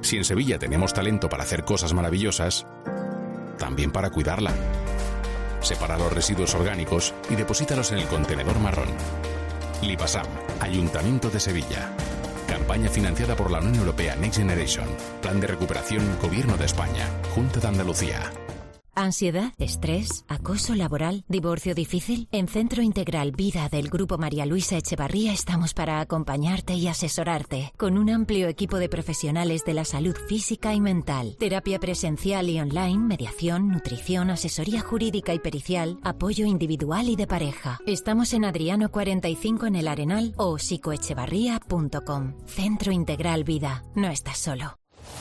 Si en Sevilla tenemos talento para hacer cosas maravillosas, también para cuidarla. Separa los residuos orgánicos y deposítalos en el contenedor marrón. Lipasam, Ayuntamiento de Sevilla. Campaña financiada por la Unión Europea Next Generation. Plan de recuperación Gobierno de España. Junta de Andalucía. ¿Ansiedad, estrés, acoso laboral, divorcio difícil? En Centro Integral Vida del Grupo María Luisa Echevarría estamos para acompañarte y asesorarte, con un amplio equipo de profesionales de la salud física y mental, terapia presencial y online, mediación, nutrición, asesoría jurídica y pericial, apoyo individual y de pareja. Estamos en Adriano 45 en El Arenal o psicoechevarría.com. Centro Integral Vida. No estás solo.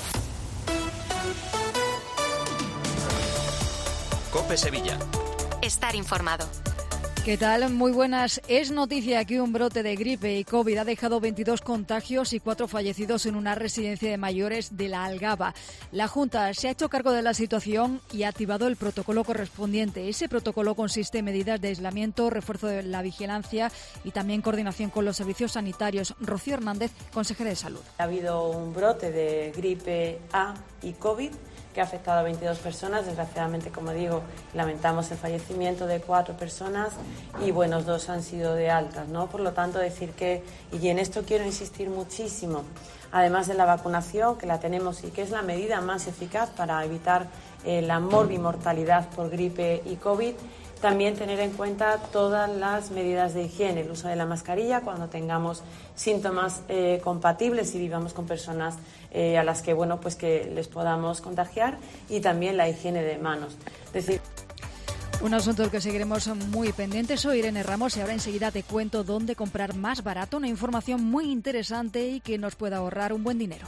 COPE Sevilla. Estar informado. ¿Qué tal? Muy buenas. Es noticia que un brote de gripe y COVID ha dejado 22 contagios y 4 fallecidos en una residencia de mayores de La Algaba. La Junta se ha hecho cargo de la situación y ha activado el protocolo correspondiente. Ese protocolo consiste en medidas de aislamiento, refuerzo de la vigilancia y también coordinación con los servicios sanitarios. Rocío Hernández, consejera de Salud. Ha habido un brote de gripe A y COVID que ha afectado a 22 personas. Desgraciadamente, como digo, lamentamos el fallecimiento de 4 personas y, bueno, 2 han sido de altas, ¿no? Por lo tanto, decir que, y en esto quiero insistir muchísimo, además de la vacunación, que la tenemos y que es la medida más eficaz para evitar la morbimortalidad por gripe y COVID, también tener en cuenta todas las medidas de higiene, el uso de la mascarilla cuando tengamos síntomas compatibles y vivamos con personas a las que, bueno, pues que les podamos contagiar, y también la higiene de manos. Es decir, un asunto del que seguiremos muy pendientes. Soy Irene Ramos y ahora enseguida te cuento dónde comprar más barato, una información muy interesante y que nos puede ahorrar un buen dinero.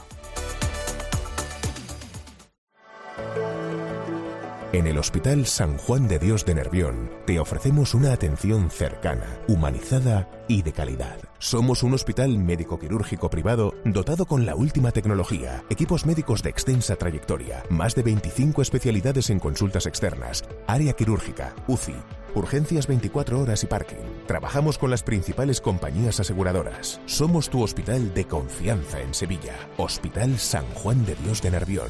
En el Hospital San Juan de Dios de Nervión te ofrecemos una atención cercana, humanizada y de calidad. Somos un hospital médico-quirúrgico privado dotado con la última tecnología, equipos médicos de extensa trayectoria, más de 25 especialidades en consultas externas, área quirúrgica, UCI, urgencias 24 horas y parking. Trabajamos con las principales compañías aseguradoras. Somos tu hospital de confianza en Sevilla. Hospital San Juan de Dios de Nervión.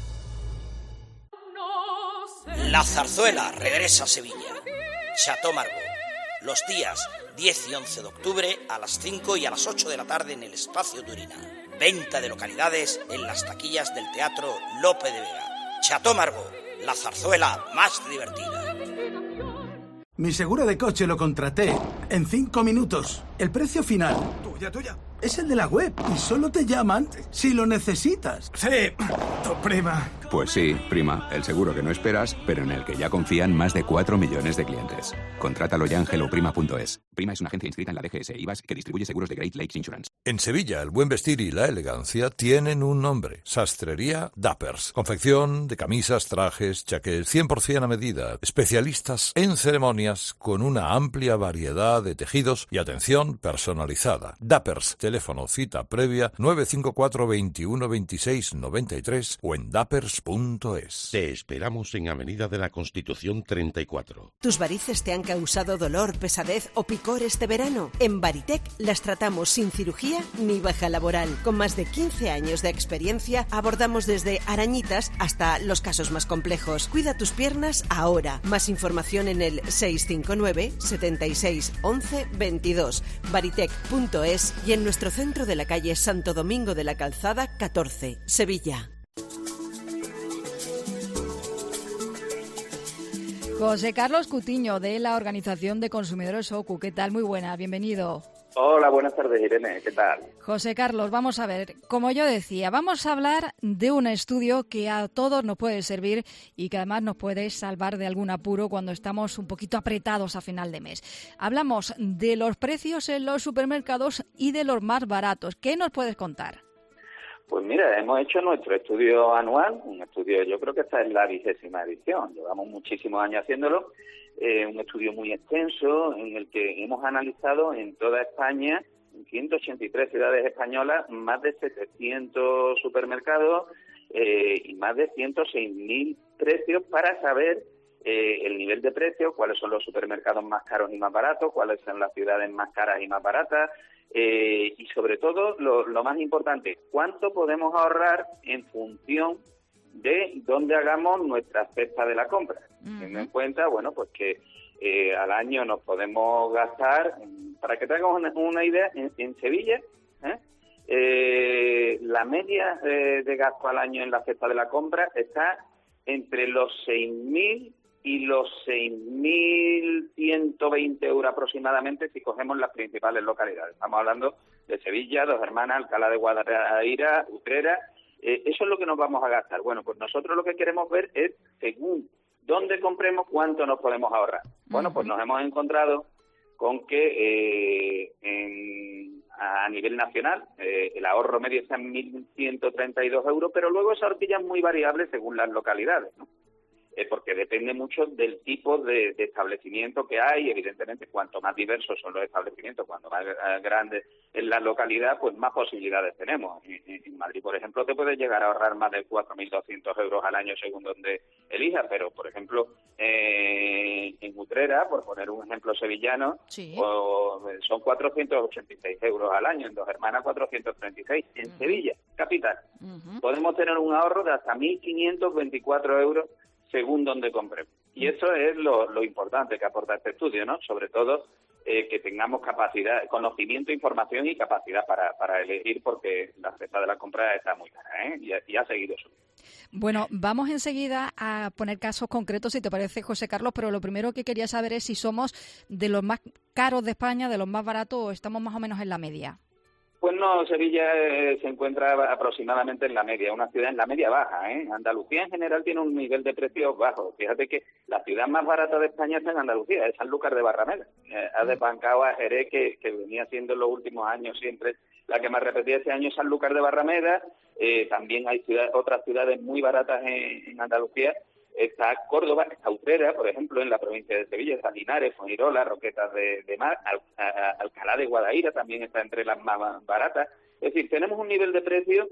La zarzuela regresa a Sevilla. Chateau Margaux. Los días 10 y 11 de octubre a las 5 y a las 8 de la tarde en el Espacio Turina. Venta de localidades en las taquillas del Teatro Lope de Vega. Chateau Margaux, la zarzuela más divertida. Mi seguro de coche lo contraté en 5 minutos. El precio final Tuya. es el de la web y solo te llaman si lo necesitas. Sí, tu prima. Pues sí, prima, el seguro que no esperas, pero en el que ya confían más de 4 millones de clientes. Contrátalo ya en helloprima.es. Prima es una agencia inscrita en la DGS e IVAS que distribuye seguros de Great Lakes Insurance. En Sevilla, el buen vestir y la elegancia tienen un nombre: Sastrería Dappers. Confección de camisas, trajes, chaqués, 100% a medida. Especialistas en ceremonias con una amplia variedad de tejidos y atención personalizada. Dappers, teléfono cita previa 954 21 26 93 o en dappers.es. Te esperamos en Avenida de la Constitución 34. ¿Tus varices te han causado dolor, pesadez o picor este verano? En Varitec las tratamos sin cirugía ni baja laboral. Con más de 15 años de experiencia abordamos desde arañitas hasta los casos más complejos. Cuida tus piernas ahora. Más información en el 659 76 11 22, varitec.es y en nuestro centro de la calle Santo Domingo de la Calzada 14, Sevilla. José Carlos Cutiño, de la Organización de Consumidores OCU. ¿Qué tal? Muy buena, bienvenido. Hola, buenas tardes, Irene. ¿Qué tal? José Carlos, vamos a ver, como yo decía, vamos a hablar de un estudio que a todos nos puede servir y que además nos puede salvar de algún apuro cuando estamos un poquito apretados a final de mes. Hablamos de los precios en los supermercados y de los más baratos. ¿Qué nos puedes contar? Pues mira, hemos hecho nuestro estudio anual, un estudio, yo creo que esta es la 20ª edición, llevamos muchísimos años haciéndolo, un estudio muy extenso en el que hemos analizado en toda España, en 183 ciudades españolas, más de 700 supermercados y más de 106.000 precios para saber el nivel de precios, cuáles son los supermercados más caros y más baratos, cuáles son las ciudades más caras y más baratas, Y sobre todo, lo más importante, ¿cuánto podemos ahorrar en función de dónde hagamos nuestra cesta de la compra? Teniendo en cuenta, bueno, pues que al año nos podemos gastar, para que te hagas una idea, en Sevilla, la media de gasto al año en la cesta de la compra está entre los 6.000 y los 6.120 euros aproximadamente si cogemos las principales localidades. Estamos hablando de Sevilla, Dos Hermanas, Alcalá de Guadaira, Utrera. Eso es lo que nos vamos a gastar. Bueno, pues nosotros lo que queremos ver es, según dónde compremos, cuánto nos podemos ahorrar. Bueno, pues nos hemos encontrado con que a nivel nacional el ahorro medio está en 1.132 euros, pero luego esa horquilla es muy variable según las localidades, ¿no? Porque depende mucho del tipo de establecimiento que hay. Evidentemente, cuanto más diversos son los establecimientos, cuanto más grandes es la localidad, pues más posibilidades tenemos. En Madrid, por ejemplo, te puedes llegar a ahorrar más de 4.200 euros al año según donde elijas, pero, por ejemplo, en Utrera, por poner un ejemplo sevillano, sí, son 486 euros al año, en Dos Hermanas 436, en Sevilla, capital. Podemos tener un ahorro de hasta 1.524 euros según donde compremos. Y eso es lo importante que aporta este estudio, ¿no? Sobre todo que tengamos capacidad, conocimiento, información y capacidad para elegir, porque la cesta de la compra está muy cara, ¿eh? Y ha seguido subiendo. Bueno, vamos enseguida a poner casos concretos, si te parece, José Carlos, pero lo primero que quería saber es si somos de los más caros de España, de los más baratos, o estamos más o menos en la media. Pues no, Sevilla se encuentra aproximadamente en la media, una ciudad en la media baja, ¿eh? Andalucía en general tiene un nivel de precios bajo. Fíjate que la ciudad más barata de España está en Andalucía, es Sanlúcar de Barrameda. Ha desbancado a Jerez, que venía siendo en los últimos años siempre la que más repetía. Este año Sanlúcar de Barrameda. También hay otras ciudades muy baratas en Andalucía. Está Córdoba, está Utrera, por ejemplo, en la provincia de Sevilla, está Linares, Fuengirola, Roquetas de Mar, Alcalá de Guadaira también está entre las más baratas. Es decir, tenemos un nivel de precio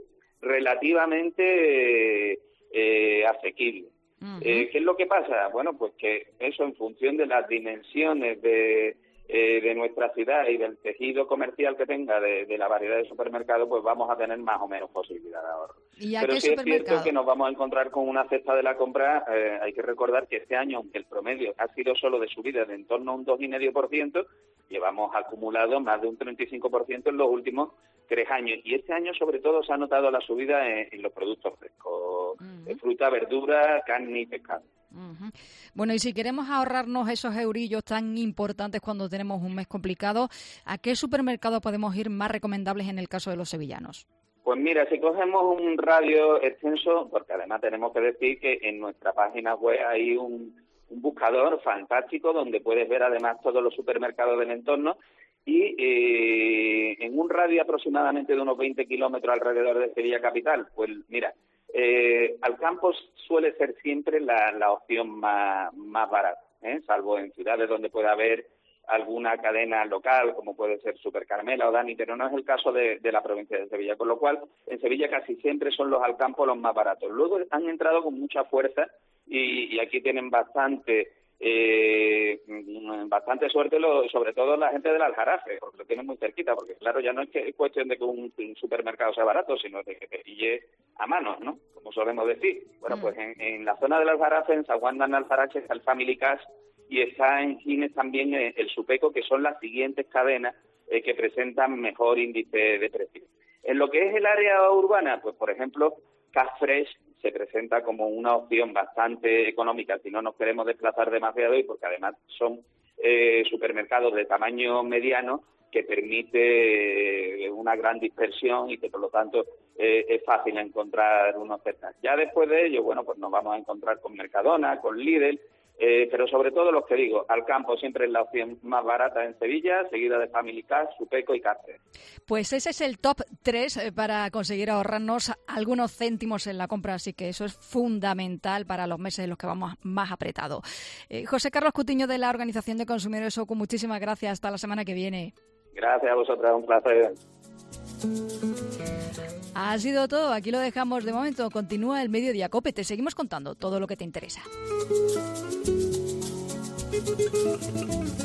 relativamente asequible. ¿Qué es lo que pasa? Bueno, pues que eso, en función de las dimensiones de nuestra ciudad y del tejido comercial que tenga de la variedad de supermercados, pues vamos a tener más o menos posibilidad de ahorro. Pero sí es cierto que nos vamos a encontrar con una cesta de la compra. Hay que recordar que este año, aunque el promedio ha sido solo de subida de en torno a un 2,5%, llevamos acumulado más de un 35% en los últimos 3 años. Y este año, sobre todo, se ha notado la subida en los productos frescos, fruta, verdura, carne y pescado. Bueno, y si queremos ahorrarnos esos eurillos tan importantes cuando tenemos un mes complicado, ¿a qué supermercado podemos ir más recomendables en el caso de los sevillanos? Pues mira, si cogemos un radio extenso, porque además tenemos que decir que en nuestra página web hay un buscador fantástico donde puedes ver además todos los supermercados del entorno, y en un radio aproximadamente de unos 20 kilómetros alrededor de Sevilla capital, pues mira, Alcampos suele ser siempre la opción más barata, salvo en ciudades donde pueda haber alguna cadena local, como puede ser Super Carmela o Dani, pero no es el caso de la provincia de Sevilla, con lo cual en Sevilla casi siempre son los Alcampos los más baratos. Luego han entrado con mucha fuerza y aquí tienen bastante suerte, sobre todo la gente del Aljarafe, porque lo tienen muy cerquita, porque claro, ya no es que es cuestión de que un supermercado sea barato, sino de que te pille a manos, ¿no? Como solemos decir. Bueno, pues en la zona del Aljarafe, en San Juan de Alfarache, está el Family Cash, y está en Gines también el Supeco, que son las siguientes cadenas que presentan mejor índice de precio. En lo que es el área urbana, pues por ejemplo, Cash Fresh se presenta como una opción bastante económica si no nos queremos desplazar demasiado, y porque además son supermercados de tamaño mediano que permite una gran dispersión y que por lo tanto es fácil encontrar una oferta. Ya después de ello, bueno, pues nos vamos a encontrar con Mercadona, con Lidl, pero sobre todo los que digo, Alcampo siempre es la opción más barata en Sevilla, seguida de Family Cash, Supeco y Cárcel. Pues ese es el top 3 para conseguir ahorrarnos algunos céntimos en la compra, así que eso es fundamental para los meses en los que vamos más apretados. José Carlos Cutiño, de la Organización de Consumidores OCU, muchísimas gracias. Hasta la semana que viene. Gracias a vosotras, un placer. Ha sido todo, aquí lo dejamos de momento. Continúa el Mediodía COPE, te seguimos contando todo lo que te interesa.